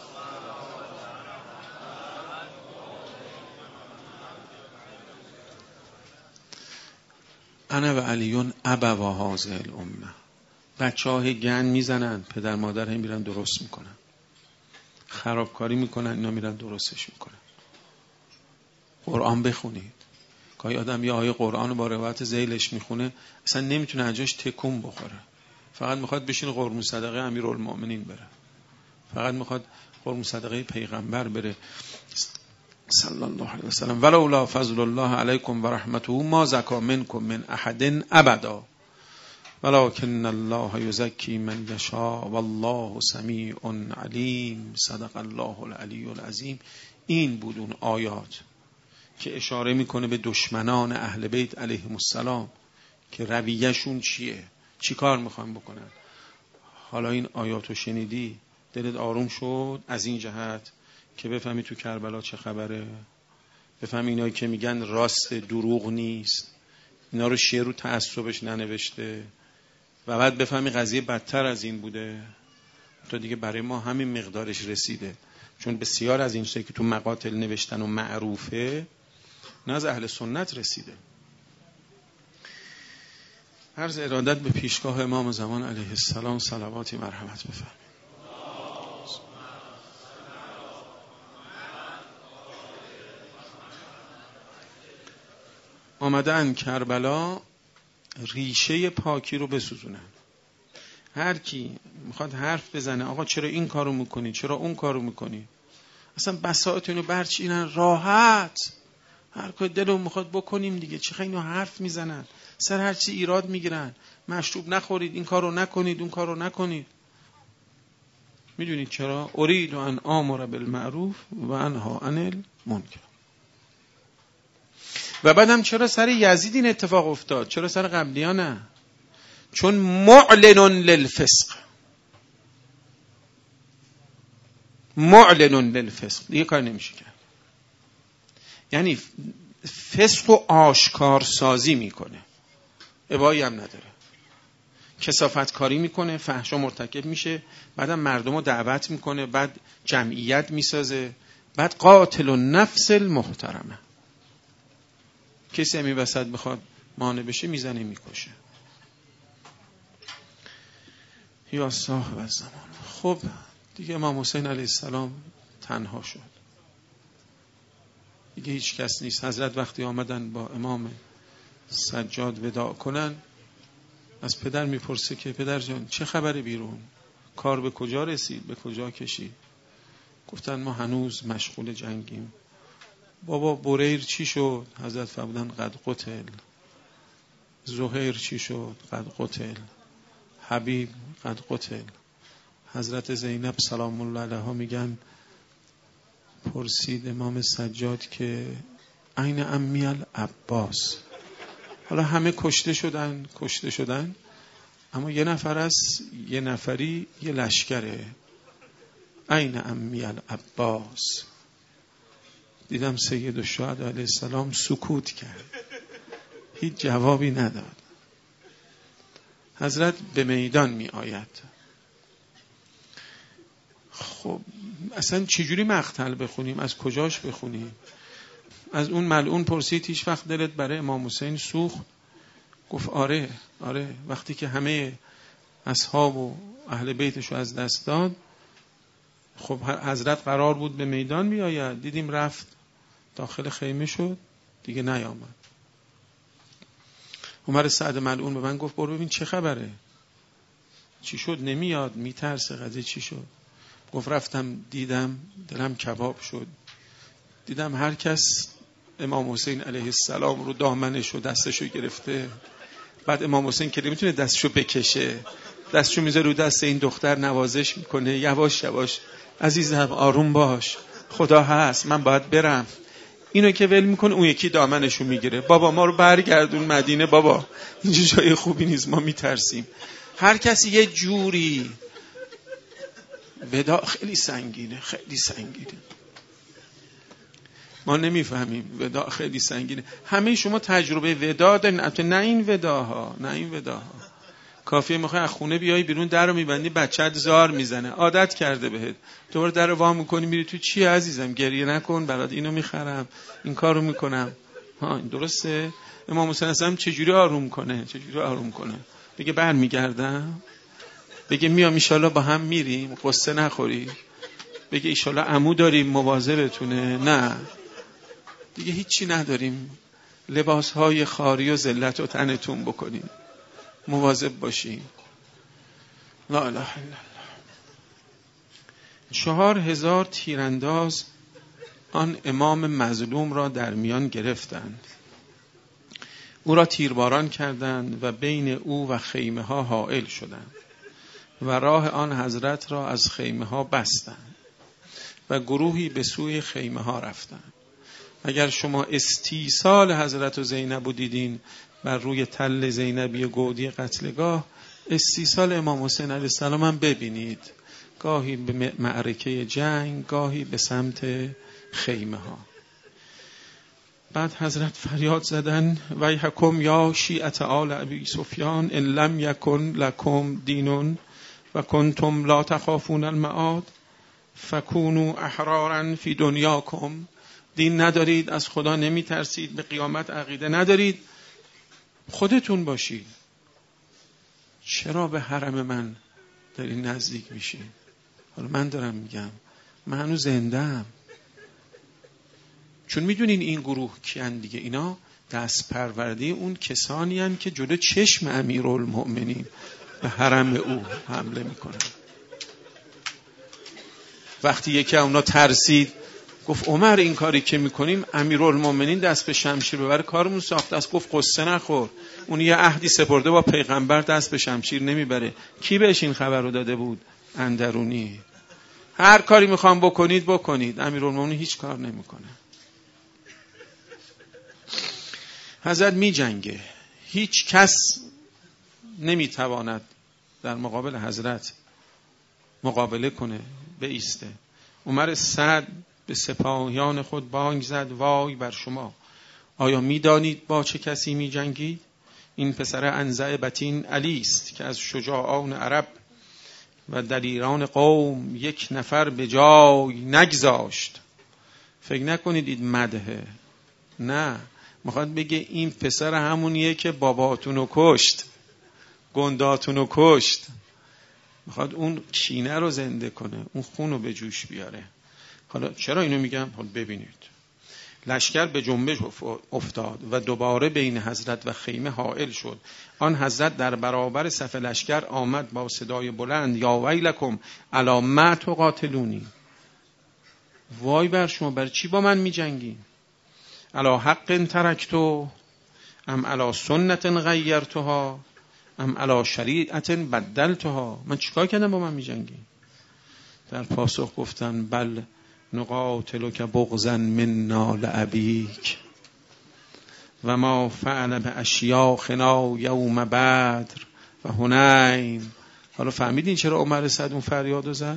انا و علیون ابوا هذه الامه. بچه های گن میزنن، پدر مادر هم میرن درست میکنن، خرابکاری میکنن، اینا میرن درستش میکنن. قرآن بخونید. گاهی آدم یه آیه قرآن رو با روایت ذیلش میخونه، اصلا نمیتونه ازش تکون بخوره، فقط میخواد بشین قربون صدقه امیرالمؤمنین بره، فقط میخواد قربون صدقه پیغمبر بره صلی الله علیه و سلم. ولولا فضل الله علیکم و رحمته ما زکا منکم من احد ابدا ولکن الله یزکی من یشاء والله سمیع علیم. صدق الله العلی العظیم. این بود اون آیات که اشاره میکنه به دشمنان اهل بیت علیهم السلام که رویهشون چیه، چی کار میخوان بکنن. حالا این آیاتو شنیدی دلت آروم شد از این جهت که بفهمی تو کربلا چه خبره، بفهمی اینایی که میگن راست دروغ نیست، اینا رو شعر رو تعصبش ننوشته، و بعد بفهمی قضیه بدتر از این بوده. تا دیگه برای ما همین مقدارش رسیده، چون بسیار از این چیزی که تو مقاتل نوشتن و معروفه نه از اهل سنت رسیده. عرض ارادت به پیشگاه امام زمان علیه السلام صلواتی مرحمت بفرمایید. آمدن کربلا ریشه پاکی رو بسوزونن. هر کی میخواد حرف بزنه آقا چرا این کارو میکنی، چرا اون کارو میکنی، اصلا بساطونو برچینن راحت، هر کار دلمون میخواد بکنیم دیگه، چه خیلی حرف میزنن، سر هر چی ایراد میگیرن، مشروب نخورید، این کارو نکنید، اون کارو نکنید. میدونید چرا؟ ارید ان آمر بالمعروف و انها عن المنکر. و بعدم چرا سر یزید این اتفاق افتاد، چرا سر قبلی‌ها نه؟ چون معلن للفسق، معلن للفسق، دیگه کار نمیشه کرد. یعنی فسق و آشکار سازی میکنه، ابایی هم نداره، کثافت کاری میکنه، فحشا مرتکب میشه، بعدم مردم رو دعوت میکنه، بعد جمعیت میسازه، بعد قاتل النفس المحترمه، کسی همی وسط بخواد مانع بشه میزنه میکشه. یا صاحب الزمان. خب دیگه امام حسین علیه السلام تنها شد، دیگه هیچ کس نیست. حضرت وقتی آمدن با امام سجاد وداع کنن، از پدر میپرسه که پدر جان چه خبری بیرون، کار به کجا رسید، به کجا کشید؟ گفتن ما هنوز مشغول جنگیم. بابا بریر چی شد؟ حضرت فرمودن قد قتل. زهیر چی شد؟ قد قتل. حبیب قد قتل. حضرت زینب سلام الله علیها میگن پرسید امام سجاد که عین امی العباس. حالا همه کشته شدن کشته شدن اما یه نفر است، یه نفری یه لشکره. عین امی العباس. دیدم سید الشهدا علیه السلام سکوت کرد، هیچ جوابی نداد. حضرت به میدان می آید. خب اصلا چجوری مقتل بخونیم، از کجاش بخونیم؟ از اون ملعون پرسید هیچ وقت دلت برای امام حسین سوخت؟ گفت آره آره، وقتی که همه اصحاب و اهل بیتشو از دست داد. خب حضرت قرار بود به میدان بیاید، دیدیم رفت داخل خیمه شد، دیگه نیامد. عمر سعد ملعون به من گفت برو ببین چه خبره، چی شد نمیاد، میترسه، قضیه چی شد؟ گفت رفتم دیدم دلم کباب شد، دیدم هر کس امام حسین علیه السلام رو دامنش و دستشو گرفته. بعد امام حسین که نمیتونه دستشو بکشه، دستشو میذاره رو دست این دختر نوازش میکنه، یواش یواش عزیزم آروم باش، خدا هست، من باید برم. اینو که ول میکنه اون یکی دامنشو میگیره، بابا ما رو برگردون مدینه، بابا اینجا جای خوبی نیست، ما میترسیم. هر کسی یه جوری. وداع خیلی سنگینه، خیلی سنگینه، ما نمیفهمیم. وداع خیلی سنگینه. همه شما تجربه وداع دارین، البته نه این وداع ها، نه این وداع ها. کافیه میخوای از خونه بیای بیرون، در رو میبندی، بچه‌ت زار میزنه، عادت کرده بهت، دوباره در رو وا میکنی میری تو. چی عزیزم گریه نکن، برات اینو میخرم، این کارو میکنم. ها این درسته. امام حسین اصلا چجوری آروم کنه، چجوری آروم کنه؟ بگه برمیگردم، بگه میام ان شاءالله با هم میریم، قصه نخوری، بگه ان شاءالله عمو داریم مواظبتونه. نه دیگه هیچی نداریم، لباسهای خاری و ذلت و تنتون بکنیم، مواظب باشیم. لا اله الا الله. چهار هزار تیرانداز آن امام مظلوم را در میان گرفتند، او را تیرباران کردند و بین او و خیمه ها حائل شدند و راه آن حضرت را از خیمه ها بستند و گروهی به سوی خیمه ها رفتند. اگر شما استیصال حضرت و زینب رو دیدین بر روی تل زینبی گودی قتلگاه، استیصال امام حسین علیه السلام هم ببینید، گاهی به معرکه جنگ، گاهی به سمت خیمه ها. بعد حضرت فریاد زدن ویحکم یا شیعة آل ابی سفیان ان لم یکن لکم دینون و کنتم لا تخافون المعاد فکونوا احرارا فی دنیاکم. دین ندارید، از خدا نمی ترسید، به قیامت عقیده ندارید، خودتون باشید، چرا به حرم من داری نزدیک میشی؟ حالا من دارم میگم من هنوز زنده‌ام. چون میدونین این گروه کیان دیگه؟ اینا دست پرورده اون کسانی هستند که جلو چشم امیرالمؤمنین به حرم او حمله میکنن. وقتی یکی اونا ترسید گفت عمر این کاری که میکنیم امیرالمؤمنین دست به شمشیر ببره کارمون ساخته است. گفت قصه نخور، اون یه عهدی سپرده با پیغمبر دست به شمشیر نمیبره. کی بهش این خبر رو داده بود؟ اندرونی. هر کاری میخوام بکنید بکنید، امیرالمؤمنین هیچ کار نمیکنه. حضرت می جنگه، هیچ کس نمیتواند در مقابل حضرت مقابله کنه، بایسته. عمر سعد به سپاهیان خود بانگ زد وای بر شما، آیا میدانید با چه کسی می جنگید؟ این پسر انزع بطین علی است که از شجاعان عرب و دلیران قوم یک نفر به جای نگذاشت. فکر نکنید این مدحه، نه، میخواد بگه این پسر همونیه که باباتونو کشت، گنداتونو کشت. میخواد اون کینه رو زنده کنه، اون خونو به جوش بیاره. حالا چرا اینو میگم؟ حالا ببینید. لشکر به جنبش افتاد و دوباره بین حضرت و خیمه حائل شد. آن حضرت در برابر صف لشکر آمد با صدای بلند یا ویلکم الا ما تقاتلونی، وای بر شما، بر چی با من میجنگی؟ الا حق ترکتو ام الا سنت غیرتها ام الا شریعت بدلتها، من چیکار کردم با من میجنگی؟ در پاسخ گفتن بل نقاتلک بغضا منا لابیک و ما فعل به اشیاخنا یوم بدر و حنین. حالا فهمیدین چرا عمر سعد اون فریادو زد؟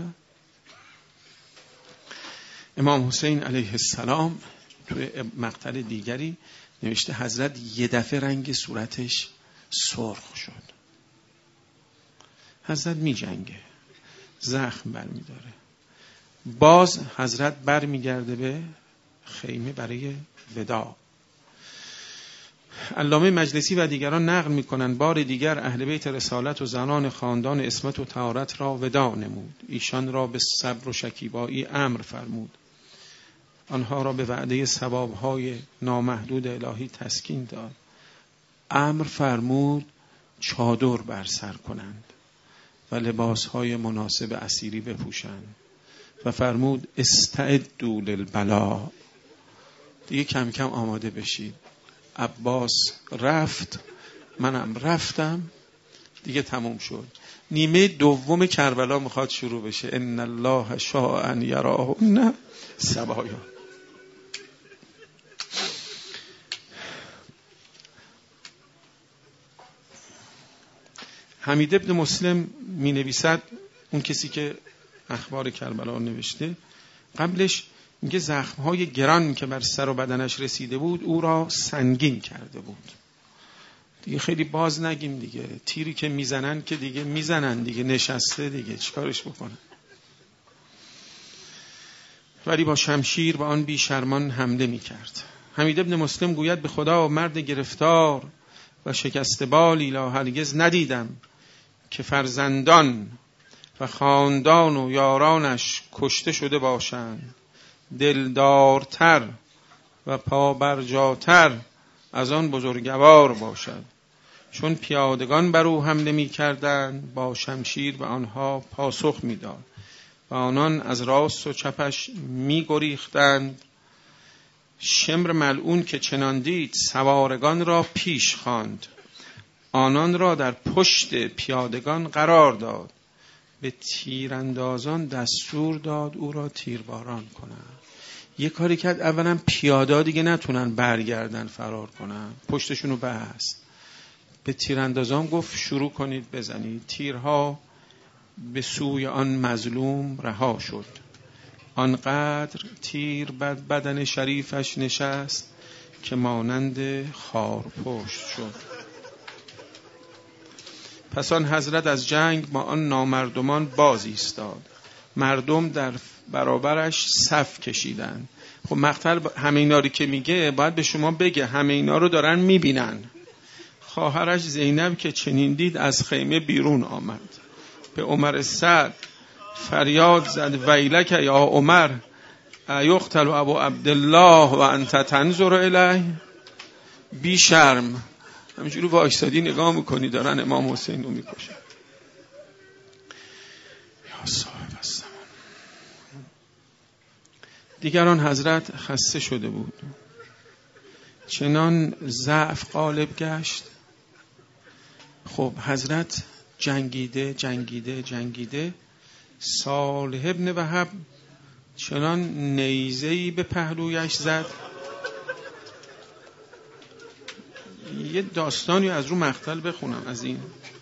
امام حسین علیه السلام توی مقطع دیگری نوشته حضرت یه دفعه رنگ صورتش سرخ شد. حضرت می جنگه، زخم برمی داره، باز حضرت بر می گرده به خیمه برای وداع. علامه مجلسی و دیگران نقل می کنند بار دیگر اهل بیت رسالت و زنان خاندان عصمت و طهارت را وداع نمود. ایشان را به صبر و شکیبایی امر فرمود، آنها را به وعده ثوابهای نامحدود الهی تسکین داد. امر فرمود چادر بر سر کنند و لباسهای مناسب اسیری بپوشند و فرمود استعدوا للبلاء، دیگه کم کم آماده بشید. عباس رفت، منم رفتم، دیگه تموم شد. نیمه دوم کربلا میخواد شروع بشه. ان الله شاء ان یراهن سبایا. حمید ابن مسلم می نویسد، اون کسی که اخبار کربلا نوشته، قبلش میگه زخمهای گران که بر سر و بدنش رسیده بود او را سنگین کرده بود. دیگه خیلی باز نگیم دیگه، تیری که میزنن که دیگه میزنن دیگه، نشسته دیگه، چیکارش بکنن؟ ولی با شمشیر و آن بی شرمان حمله میکرد. حمید ابن مسلم گوید به خدا مرد گرفتار و شکسته بالی لا هرگز ندیدم که فرزندان و خاندان و یارانش کشته شده باشند. دلدارتر و پابرجاتر از آن بزرگوار باشد. چون پیادگان بر او حمله می کردند با شمشیر و آنها پاسخ می داد و آنان از راست و چپش می گریختند. شمر ملعون که چنان دید سوارگان را پیش خواند، آنان را در پشت پیادگان قرار داد، به تیراندازان دستور داد او را تیرباران کنند. یه کاری کرد، اولا پیادا دیگه نتونن برگردن فرار کنن، پشتشونو بست. به تیراندازان گفت شروع کنید بزنید. تیرها به سوی آن مظلوم رها شد. آنقدر تیر بر بدن شریفش نشست که مانند خارپشت شد. پس آن حضرت از جنگ با آن نامردمان باز ایستاد. مردم در برابرش صف کشیدند. خب مقتل همه اینا رو که میگه باید به شما بگه همه اینا رو دارن میبینن. خواهرش زینب که چنین دید از خیمه بیرون آمد، به عمر سعد فریاد زد ویلک یا عمر ایقتل ابو عبدالله و انت تنظر الیه. بی شرم همینجوری وایسادی نگاه میکنی دارن امام حسین رو میکشن. یا صاحب الزمان. دیگران حضرت خسته شده بود، چنان ضعف غالب گشت. خب حضرت جنگیده جنگیده جنگیده صالح ابن وهب چنان نیزه‌ای به پهلویش زد. یه داستانی از رو مقتل بخونم. از این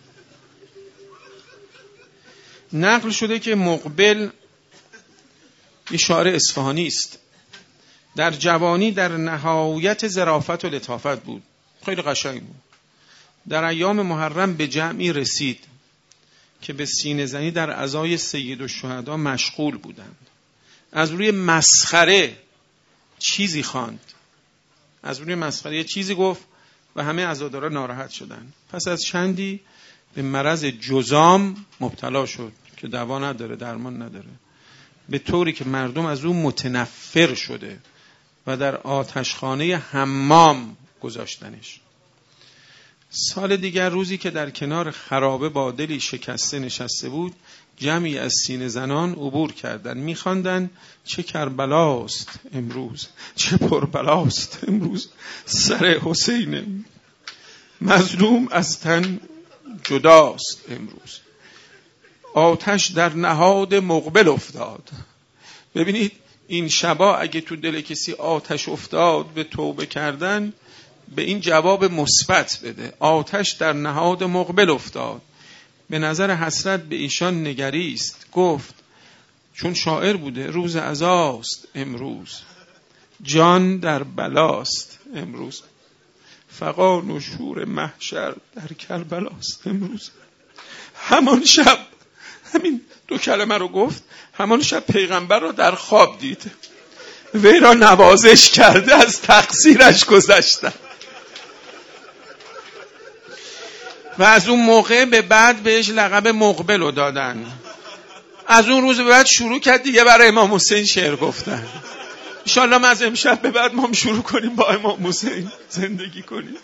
نقل شده که مقبل یه شاعر اصفهانی است، در جوانی در نهایت ظرافت و لطافت بود، خیلی قشنگ بود. در ایام محرم به جمعی رسید که به سینه زنی در عزای سید الشهدا مشغول بودند. از روی مسخره چیزی خواند، از روی مسخره چیزی گفت و همه عزادارا ناراحت شدند. پس از چندی به مرض جذام مبتلا شد که دوا نداره، درمان نداره، به طوری که مردم از او متنفر شده و در آتشخانه حمام گذاشتنش. سال دیگر روزی که در کنار خرابه با دلی شکسته نشسته بود، جمعی از سینه زنان عبور کردند، می‌خواندند چه کربلاست امروز، چه پربلاست امروز سر حسین مظلوم از تن جداست امروز. آتش در نهاد مقبل افتاد. ببینید این شبا اگه تو دل کسی آتش افتاد به توبه کردن، به این جواب مثبت بده. آتش در نهاد مقبل افتاد. به نظر حسرت به ایشان نگریست، گفت چون شاعر بوده روز عزاست امروز، جان در بلاست امروز، فغان و شور محشر در کربلاست امروز. همان شب، همین دو کلمه رو گفت، همان شب پیغمبر رو در خواب دید، وی را نوازش کرده از تقصیرش گذشتن و از اون موقع به بعد بهش لقب مقبل رو دادن. از اون روز به بعد شروع کرد دیگه برای امام حسین شعر گفتن. انشالله ما از امشب به بعد ما شروع کنیم با امام حسین زندگی کنیم.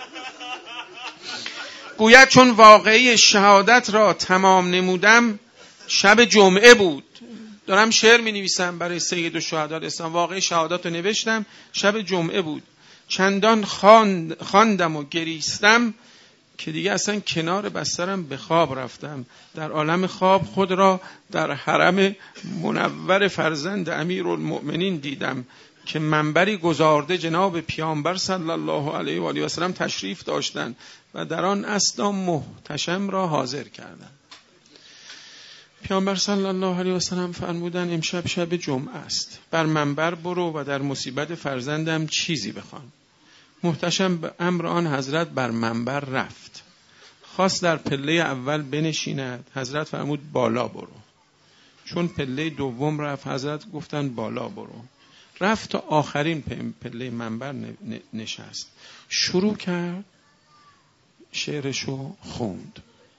گوید چون واقعی شهادت را تمام نمودم، شب جمعه بود. دارم شعر می نویسم برای سید الشهدا اسلام، واقعی شهادت رو نوشتم، شب جمعه بود. چندان خواند خواندم و گریستم که دیگه اصلا کنار بسترم به خواب رفتم. در عالم خواب خود را در حرم منور فرزند امیرالمؤمنین دیدم که منبری گذارده جناب پیامبر صلی الله علیه و آله و سلم تشریف داشتند و در آن اسنا محتشم را حاضر کردند. پیامبر صلی الله علیه و سلم فرمودند امشب شب جمعه است، بر منبر برو و در مصیبت فرزندم چیزی بخوان. محتشم به امر آن حضرت بر منبر رفت، خواست در پله اول بنشیند، حضرت فرمود بالا برو. چون پله دوم رفت، حضرت گفتن بالا برو. رفت تا آخرین پله منبر نشست، شروع کرد شعرشو خوند.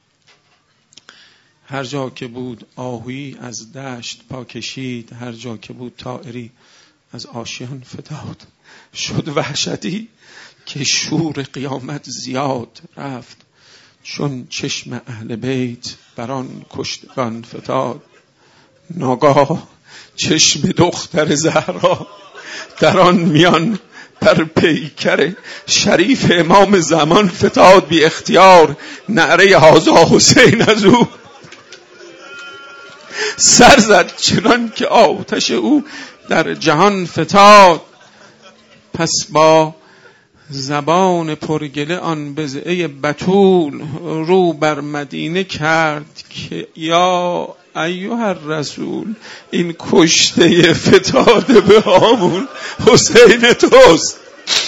هر جا که بود آهویی از دشت پا کشید، هر جا که بود طائری از آشیان فتاد. شد وحشتی که شور قیامت زیاد رفت، چون چشم اهل بیت بران کشتگان فتاد. ناگاه چشم دختر زهرا در آن میان بر پیکر شریف امام زمان فتاد. بی اختیار نعره هازا حسین از او سر زد، چنان که آتش او در جهان فتاد. پس با زبان پرگله آن بضعه بتول رو بر مدینه کرد که یا ایها الرسول، این کشته فتاده به هامون حسین توست،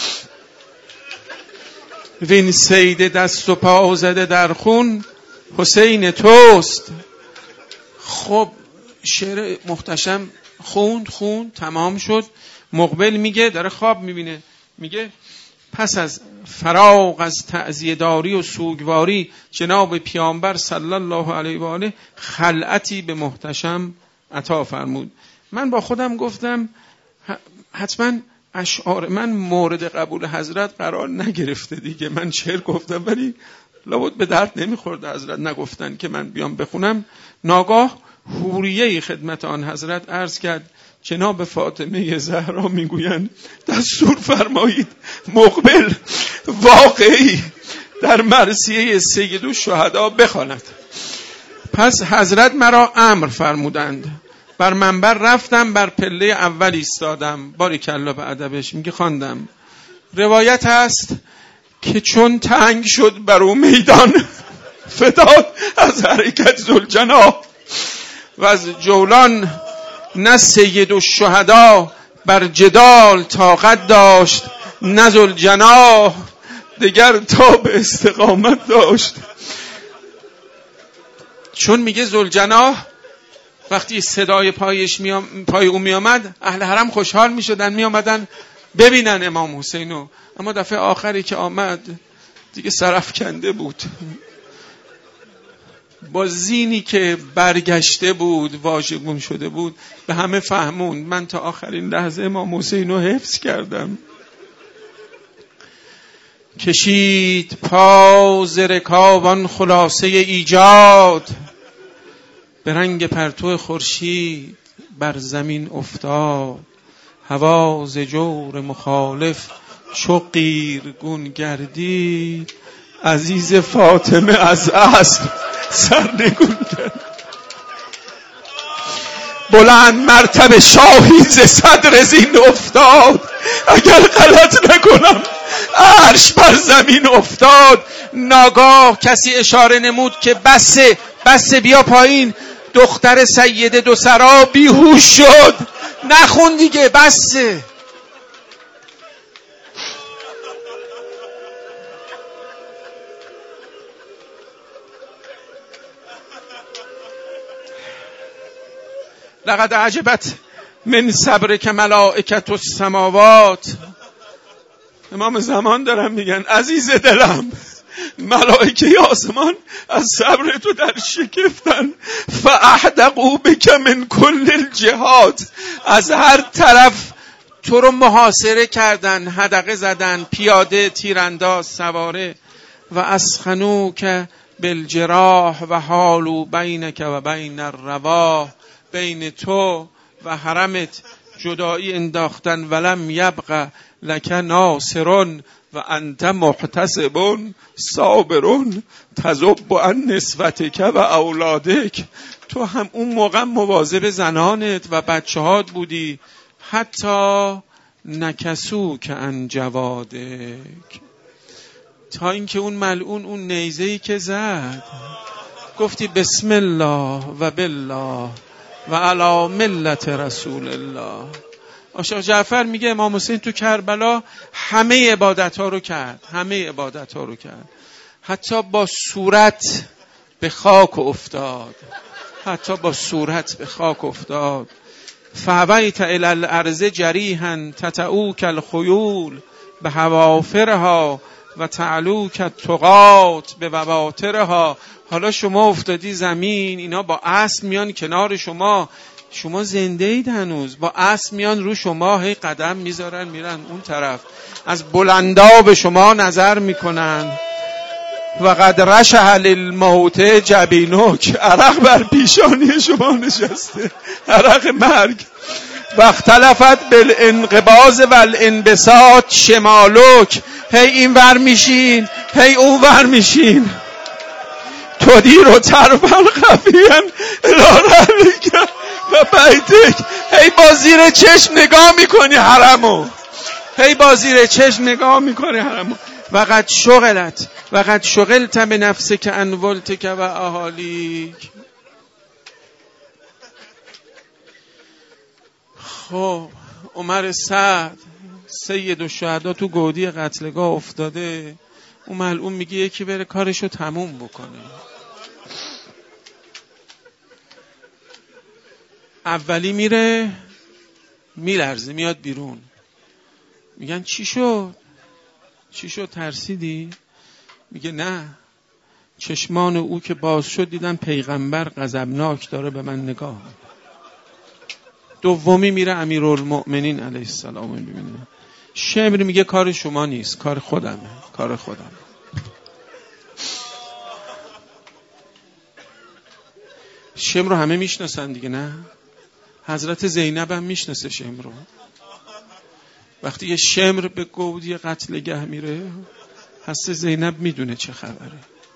وین سید دست و پا زده در خون حسین توست. خب شعر محتشم خوند خوند تمام شد. مقبل میگه، داره خواب میبینه، میگه پس از فراغ از تعزیه‌داری و سوگواری جناب پیامبر صلی الله علیه و آله خلعتی به محتشم عطا فرمود. من با خودم گفتم حتما اشعار من مورد قبول حضرت قرار نگرفته دیگه، من شعر گفتم ولی لابد به درد نمیخورد حضرت نگفتن که من بیام بخونم. ناگاه حوریه خدمت آن حضرت عرض کرد جناب فاطمه زهرا میگویند دستور فرمایید مقبل واقعی در مرثیه سیدالشهدا بخواند. پس حضرت مرا امر فرمودند، بر منبر رفتم، بر پله اول ایستادم. باریکلا به ادبش میگه خواندم. روایت است که چون تنگ شد بر او میدان فتاد از حرکت ذوالجناح و از جولان نه سیدالشهدا بر جدال طاقت داشت نه ذوالجناح دگر تا به استقامت داشت. چون میگه ذوالجناح وقتی صدای پایش میام پای او می آمد اهل حرم خوشحال می شدن، می آمدن ببینن امام حسینو. اما دفعه آخری که آمد دیگه سرافکنده بود، با زینی که برگشته بود واژگون شده بود به همه فهموند. من تا آخرین لحظه امام حسینو حفظ کردم. کشید پا ز رکابان خلاصه ایجاد، به رنگ پرتو خورشید بر زمین افتاد. هوا ز جور مخالف چو قیرگون گردید، عزیز فاطمه از اصل سرنگون کرد. بلند مرتبه شاهی ز صدر زین افتاد، اگر غلط نکنم عرش بر زمین افتاد. ناگاه کسی اشاره نمود که بسه بسه بیا پایین. دختر سید دو سرا بیهوش شد. نخون دیگه بسه. لقد عجبت من صبر که ملائکت السماوات. امام زمان دارن میگن عزیز دلم ملائکه آسمان از صبر تو در شکفتن. فاحدقوا بک من کل الجهات، از هر طرف تو رو محاصره کردن، حدقه زدن، پیاده، تیرانداز، سواره. و اسخنوک بالجراح و حالوا بینک و بین الرواح، بین تو و حرمت جدایی انداختن. ولم یبق لک ناصرون و انت محتسب صابرون تذب عن نسوتک و اولادک. تو هم اون موقع مواظب زنانت و بچه هات بودی. حتی نکسوک عن جوادک، تا اینکه اون ملعون اون نیزه‌ای که زد گفتی بسم الله و بالله و علی ملت رسول الله. آقا جعفر میگه امام حسین تو کربلا همه عبادت ها رو کرد، همه عبادت ها رو کرد، حتی با صورت به خاک افتاد، حتی با صورت به خاک افتاد. فهویت الی الارض جریحا تتعوک الخیول به حوافرها و تعلوک التقات به بواترها. حالا شما افتادی زمین، اینا با اسب میان کنار شما، شما زنده اید هنوز، با اسب میان رو شما، هی قدم میذارن میرن اون طرف، از بلندا به شما نظر میکنن. و قد رشح للموت جبینک، عرق بر پیشانی شما نشسته، عرق مرگ. و اختلفت بالانقباض والانبساط شمالک، هی این ور میشین هی اون ور میشین. تدیر و ترفل خفیان الارهلک و بیتک، هی با زیر چشم نگاه میکنی حرمو، هی با زیر چشم نگاه میکنی حرمو. و قد شغلت و قد شغلت به نفسک عن ولتک و اهالیک. خب عمر سعد سیدالشهدا تو گودی قتلگاه افتاده، اون ملعون میگه یکی بره کارشو تموم بکنه. اولی میره میلرزه میاد بیرون، میگن چی شد؟ چی شد ترسیدی؟ میگه نه، چشمان او که باز شد دیدم پیغمبر غضبناک داره به من نگاه. دومی میره امیرالمؤمنین علیه السلام میبینه. شمر میگه کار شما نیست، کار خودمه، کار خودم. شمر رو همه میشناسن دیگه، نه؟ حضرت زینب هم میشناسه شمر رو. وقتی یه شمر به گودی قتلگه میره، حضرت زینب میدونه چه خبره.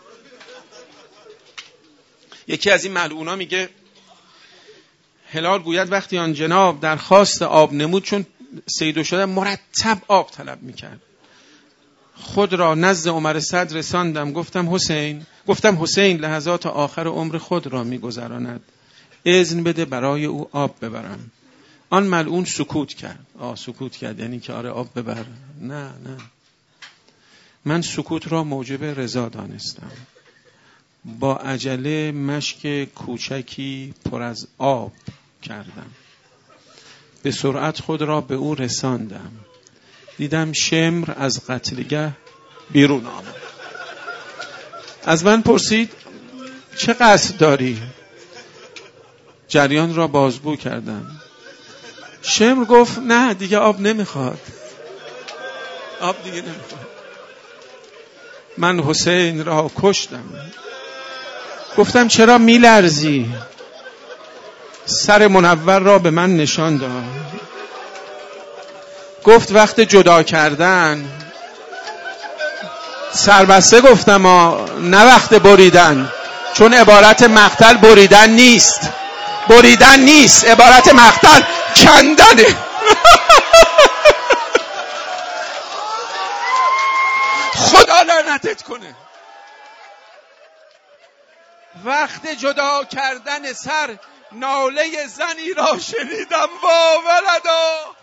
یکی از این ملعونا میگه هلال گوید وقتی آن جناب درخواست آب نمود، چون سید شده مرتب آب طلب میکرد، خود را نزد عمر صدر رساندم، گفتم حسین گفتم حسین لحظات آخر عمر خود را میگذراند، اذن بده برای او آب ببرم. آن ملعون سکوت کرد. آه سکوت کرد یعنی که آره آب ببر؟ نه نه، من سکوت را موجب رضا دانستم. با عجله مشک کوچکی پر از آب کردم، به سرعت خود را به او رساندم. دیدم شمر از قتلگه بیرون آمد. از من پرسید چه قصد داری؟ جریان را بازگو کردم. شمر گفت نه دیگه آب نمیخواد، آب دیگه نمیخواد. من حسین را کشتم. گفتم چرا میلرزی؟ سر منور را به من نشان داد. گفت وقت جدا کردن. سربسته گفتم ها، نه وقت بریدن، چون عبارت مقتل بریدن نیست، بریدن نیست، عبارت مقتل کندنه. خدا لعنتت کنه. وقت جدا کردن سر ناله زنی را شنیدم، وا ولدا